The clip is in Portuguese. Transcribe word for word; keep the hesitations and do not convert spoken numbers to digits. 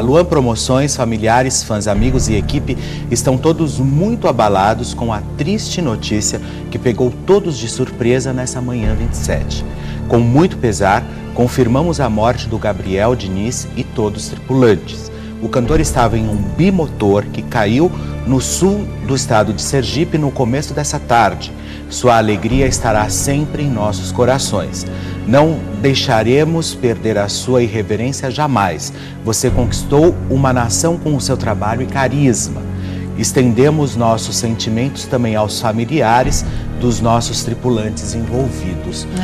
Luan Promoções, familiares, fãs, amigos e equipe estão todos muito abalados com a triste notícia que pegou todos de surpresa nessa manhã vinte e sete. Com muito pesar, confirmamos a morte do Gabriel Diniz e todos os tripulantes. O cantor estava em um bimotor que caiu no sul do estado de Sergipe no começo dessa tarde. Sua alegria estará sempre em nossos corações. Não deixaremos perder a sua irreverência jamais. Você conquistou uma nação com o seu trabalho e carisma. Estendemos nossos sentimentos também aos familiares dos nossos tripulantes envolvidos.